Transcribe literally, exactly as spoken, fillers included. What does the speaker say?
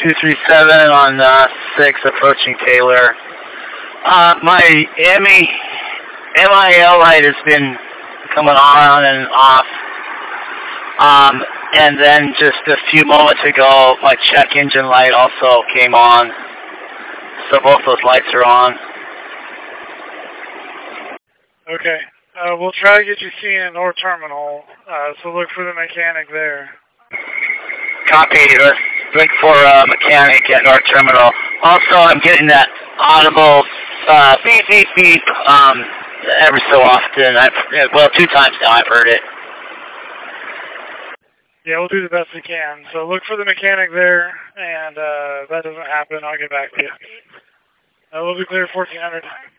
two three seven on uh, six approaching Taylor. Uh, my M I L light has been coming on and off. Um, and then just a few moments ago, my check engine light also came on. So both those lights are on. Okay. Uh, we'll try to get you seen at North Terminal, uh, so look for the mechanic there. Copy. Let's look for a mechanic at North Terminal. Also, I'm getting that audible uh, beep, beep, beep um, every so often. I've, well, two times now I've heard it. Yeah, we'll do the best we can. So look for the mechanic there, and uh, if that doesn't happen, I'll get back to you. Uh, we'll be clear fourteen hundred.